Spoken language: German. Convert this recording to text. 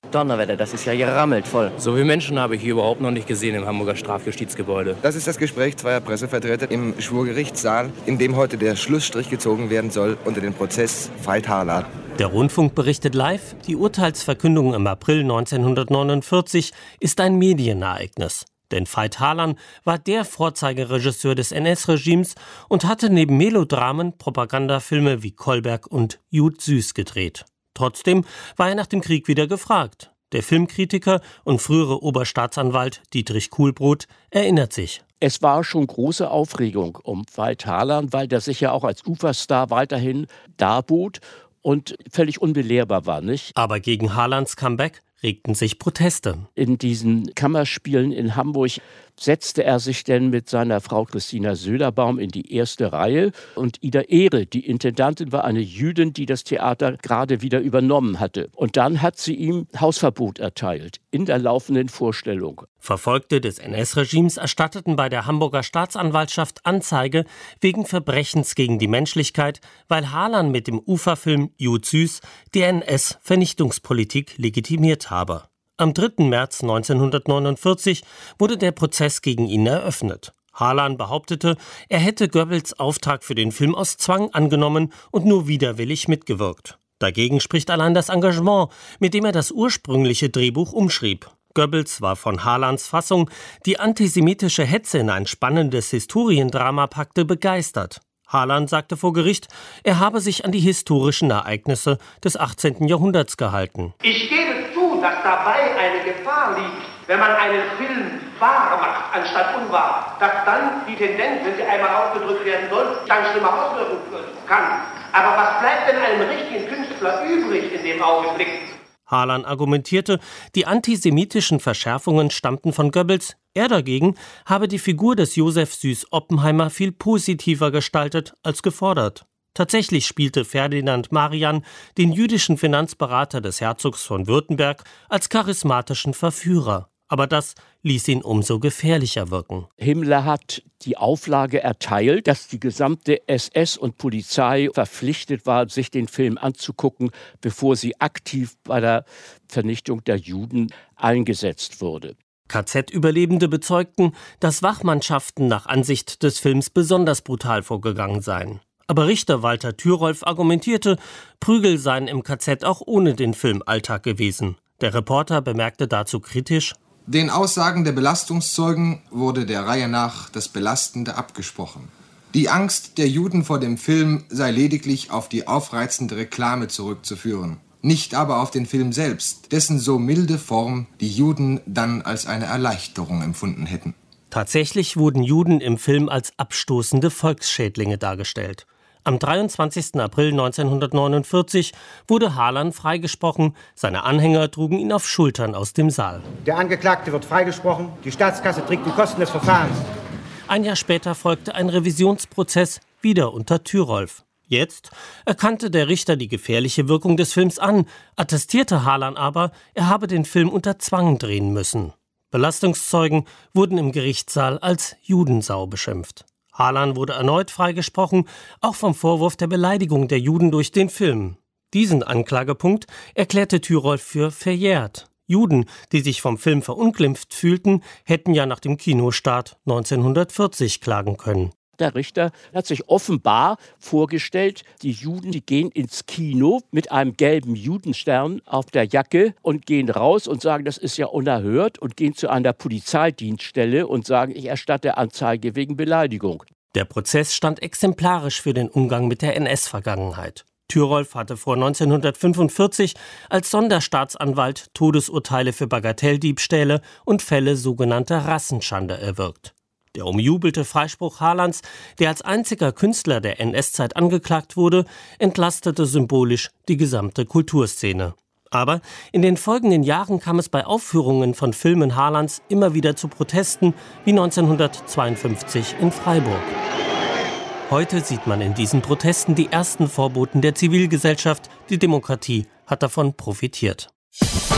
Donnerwetter, das ist ja gerammelt voll. So viele Menschen habe ich hier überhaupt noch nicht gesehen im Hamburger Strafjustizgebäude. Das ist das Gespräch zweier Pressevertreter im Schwurgerichtssaal, in dem heute der Schlussstrich gezogen werden soll unter den Prozess Veit Harlan. Der Rundfunk berichtet live, die Urteilsverkündung im April 1949 ist ein Medienereignis. Denn Veit Harlan war der Vorzeigeregisseur des NS-Regimes und hatte neben Melodramen Propagandafilme wie Kolberg und Jud Süß gedreht. Trotzdem war er nach dem Krieg wieder gefragt. Der Filmkritiker und frühere Oberstaatsanwalt Dietrich Kuhlbrot erinnert sich. Es war schon große Aufregung um Veit Harlan, weil der sich ja auch als Uferstar weiterhin darbot und völlig unbelehrbar war, nicht? Aber gegen Harlans Comeback regten sich Proteste. In diesen Kammerspielen in Hamburg setzte er sich denn mit seiner Frau Christina Söderbaum in die erste Reihe. Und Ida Ehre, die Intendantin, war eine Jüdin, die das Theater gerade wieder übernommen hatte. Und dann hat sie ihm Hausverbot erteilt, in der laufenden Vorstellung. Verfolgte des NS-Regimes erstatteten bei der Hamburger Staatsanwaltschaft Anzeige wegen Verbrechens gegen die Menschlichkeit, weil Harlan mit dem Uferfilm Jud Süß die NS-Vernichtungspolitik legitimiert habe. Am 3. März 1949 wurde der Prozess gegen ihn eröffnet. Harlan behauptete, er hätte Goebbels Auftrag für den Film aus Zwang angenommen und nur widerwillig mitgewirkt. Dagegen spricht allein das Engagement, mit dem er das ursprüngliche Drehbuch umschrieb. Goebbels war von Harlans Fassung, die antisemitische Hetze in ein spannendes Historiendrama packte, begeistert. Harlan sagte vor Gericht, er habe sich an die historischen Ereignisse des 18. Jahrhunderts gehalten. Ich gebe zu, dass dabei eine Gefahr liegt, wenn man einen Film wahr macht, anstatt unwahr, dass dann die Tendenz, wenn sie einmal ausgedrückt werden soll, dann schlimmer auswirken kann. Aber was bleibt denn einem richtigen Künstler übrig in dem Augenblick? Harlan argumentierte, die antisemitischen Verschärfungen stammten von Goebbels. Er dagegen habe die Figur des Josef Süß Oppenheimer viel positiver gestaltet als gefordert. Tatsächlich spielte Ferdinand Marian den jüdischen Finanzberater des Herzogs von Württemberg als charismatischen Verführer. Aber das ließ ihn umso gefährlicher wirken. Himmler hat die Auflage erteilt, dass die gesamte SS und Polizei verpflichtet war, sich den Film anzugucken, bevor sie aktiv bei der Vernichtung der Juden eingesetzt wurde. KZ-Überlebende bezeugten, dass Wachmannschaften nach Ansicht des Films besonders brutal vorgegangen seien. Aber Richter Walter Thürolf argumentierte, Prügel seien im KZ auch ohne den Film Alltag gewesen. Der Reporter bemerkte dazu kritisch: Den Aussagen der Belastungszeugen wurde der Reihe nach das Belastende abgesprochen. Die Angst der Juden vor dem Film sei lediglich auf die aufreizende Reklame zurückzuführen, nicht aber auf den Film selbst, dessen so milde Form die Juden dann als eine Erleichterung empfunden hätten. Tatsächlich wurden Juden im Film als abstoßende Volksschädlinge dargestellt. Am 23. April 1949 wurde Harlan freigesprochen. Seine Anhänger trugen ihn auf Schultern aus dem Saal. Der Angeklagte wird freigesprochen. Die Staatskasse trägt die Kosten des Verfahrens. Ein Jahr später folgte ein Revisionsprozess, wieder unter Thürolf. Jetzt erkannte der Richter die gefährliche Wirkung des Films an, attestierte Harlan aber, er habe den Film unter Zwang drehen müssen. Belastungszeugen wurden im Gerichtssaal als Judensau beschimpft. Harlan wurde erneut freigesprochen, auch vom Vorwurf der Beleidigung der Juden durch den Film. Diesen Anklagepunkt erklärte Thürolf für verjährt. Juden, die sich vom Film verunglimpft fühlten, hätten ja nach dem Kinostart 1940 klagen können. Der Richter hat sich offenbar vorgestellt, die Juden, die gehen ins Kino mit einem gelben Judenstern auf der Jacke und gehen raus und sagen, das ist ja unerhört, und gehen zu einer Polizeidienststelle und sagen, ich erstatte Anzeige wegen Beleidigung. Der Prozess stand exemplarisch für den Umgang mit der NS-Vergangenheit. Thürolf hatte vor 1945 als Sonderstaatsanwalt Todesurteile für Bagatelldiebstähle und Fälle sogenannter Rassenschande erwirkt. Der umjubelte Freispruch Harlans, der als einziger Künstler der NS-Zeit angeklagt wurde, entlastete symbolisch die gesamte Kulturszene. Aber in den folgenden Jahren kam es bei Aufführungen von Filmen Harlans immer wieder zu Protesten, wie 1952 in Freiburg. Heute sieht man in diesen Protesten die ersten Vorboten der Zivilgesellschaft. Die Demokratie hat davon profitiert.